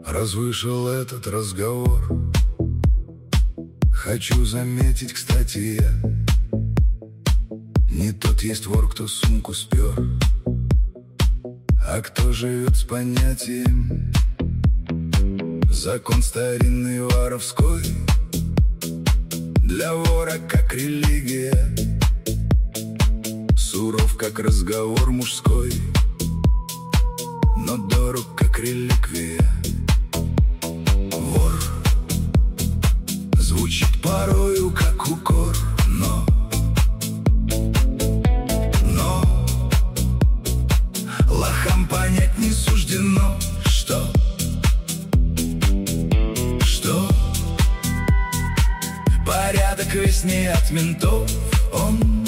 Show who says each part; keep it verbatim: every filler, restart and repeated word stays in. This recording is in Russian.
Speaker 1: Раз вышел этот разговор, хочу заметить, кстати, я не тот есть вор, кто сумку спер, а кто живет с понятием закон старинный воровской. Для вора как религия, суров как разговор мужской, но дорог как реликвия. Вор звучит порою как укор, но Но лохам понять не суждено, что Что порядок весь не от ментов, он